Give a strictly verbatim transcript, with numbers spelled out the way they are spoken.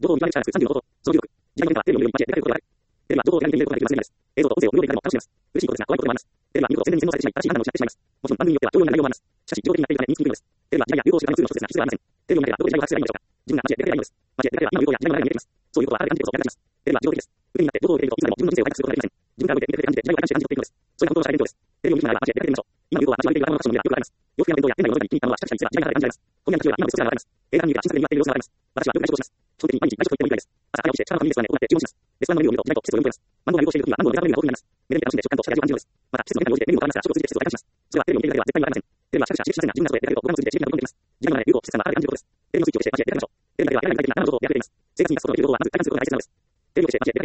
情報を見極めるさんじゅうの方法、その技術、時代の変化、テレビを読み間違えてでかいことがある。テレビは情報を手紙に入れることができるます。映像と音声を無料でいただくのを楽しめます。嬉しいことですが、怖いこともあります。テレビは入力を宣伝に洗脳されてしまい、正しい判断を失ってしまいます。もちろん番組によっては同様な内容もあります。しかし、自動的になっているため、見つけにくいのです。テレビは時代や流行を知るためのツールの一つですが、必要ではありません。テレビを見てはどこで時代を把握すればいいのでしょうか。自分が間違えているだけではないのです。間違えているだけでは今の流行や時代の流れが見えています。そういうことはあらゆる関係をやられます。テレビは自動的です。腕になってどこを入れるといつまでも自分の人生を開拓することができません。自分から動いて見てくれて感じて時代を開拓して感じ取っていくのです。それが本当の社会勉強です。テレビを見るならば間違えているだけで見ましょう。今の流行は私は見ている若者たちの目がよくあります。洋服や弁当や現代のものが一気に行ったのはしかし実は時代が流れ感じられます。今夜の日は今の世相が流れます。映画に見るか新作で見るかっている様子が流れます。私はよく内職をします。基本的に毎日内職と言ってもいいくらいです。朝早起きして力のファミレストで行って注文します。レストランのメニューを見ると時代と季節を読み込みます。番号が流行している時には番号のデータメニューが豊富になります。目で見て楽しんで食感と仕上げを感じるのです。また季節の変化に応じてメニューも変わりますが、食を通じて季節を体感します。それはテレビを見ているだけでは絶対にわかりません。テレビは視覚者刺激しませんが、自分が外へ出かけるとプログラムを通じて刺激が飛び込んでいます。時代の流れ、流行、季節感がある感じることです。テレビのスイッチを消して間違えているだけでましょう。テレビだけではやらない具体的な生の情報をやっています。生活に生かすことができる情報はまず体感することが大切なのです。テレビを消して間違えている